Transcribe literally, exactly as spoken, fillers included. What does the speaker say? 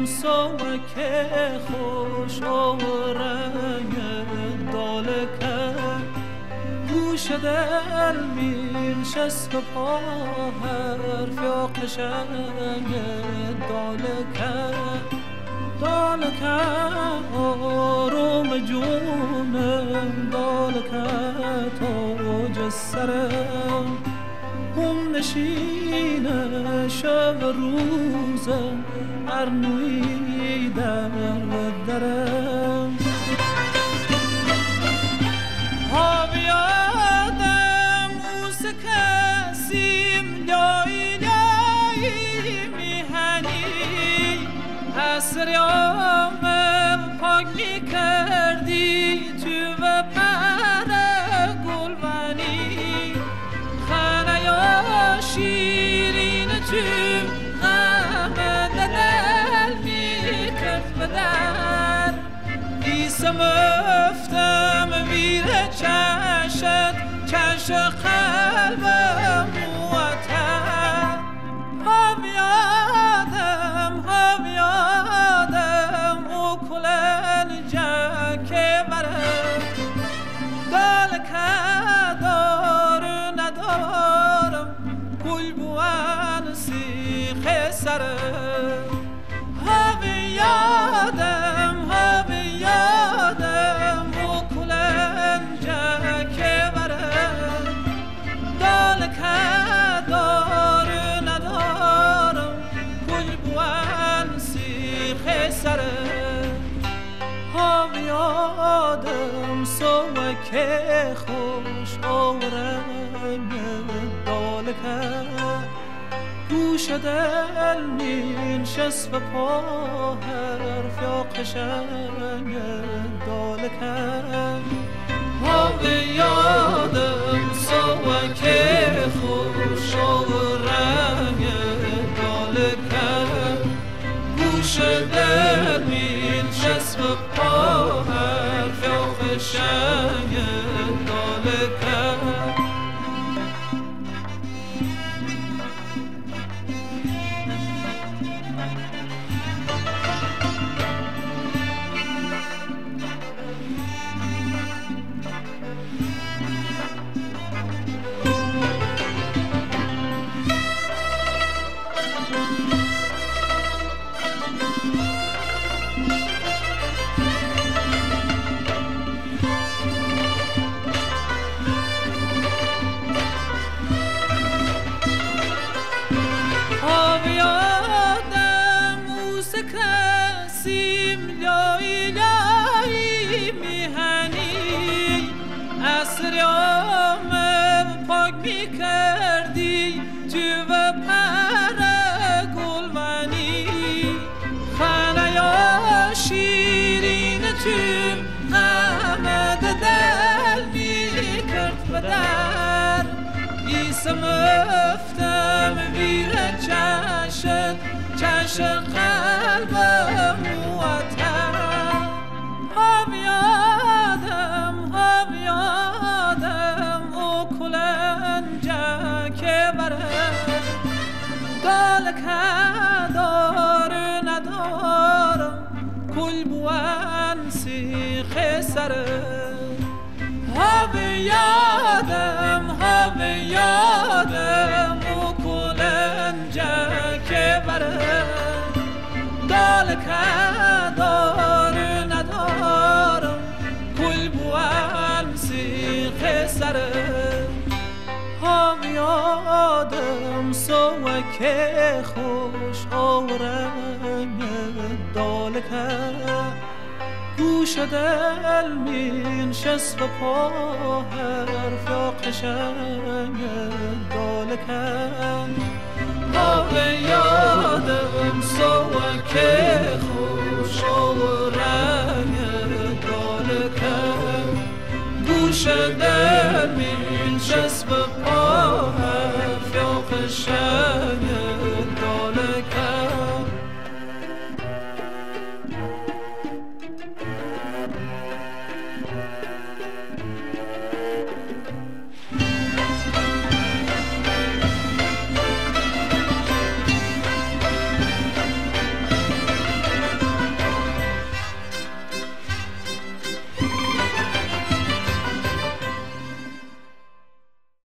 سوک خوش و رنگ دالکه گوش دل مینشست و پا حرف یا قشنگ دالکه دالکه آروم جونم دالکه تاج سرم هم نشین شب روزم ارنوی در درم ها بیادم اوس کسیم لای لای میهنی اسریام پاک میکردی تو و پر گلبنی خانه یا شیرین تو غم دل میکرد بدر ایسم افتم ویره چشت چش قلبم موتر ها بیادم ها بیادم او کلن جکه برم دالکه دار ندارم گل بوان سیخ سرم ها بیادم ها بیادم او کلن جکه برم دالکه دار ندارم گل بوان سیخ سرم ها بیادم سوک خوش آورنگ دالکه گوش دل مینشست و پا حرف یا قشنگ دالکه ها بیادم سوک خوش آورنگ دالکه گوش دل مینشست و پا حرف یا قشنگ دالکه اسریام پاک میکردی تو و پر گلبنی خانه یا شیرین تو غم دل میکرد بدر ایسم افتم ویره چشت چش قلبم موتر ها بیادم ها بیادم او کلن جکه برم دالکه دار ندارم کل بوان سیخ سرم ها بیادم ها بیادم او کلن جکه برم دالکه دار ندارم کل بوان سیخ سرم ها بیادم سوک خوش آورنگ دالکه گوش دل مینشست و پا حرف یا قشنگ دالکه ها بیادم سوک خوش آورنگ دالکه گوش دل مینشست و پا حرف یا قشنگ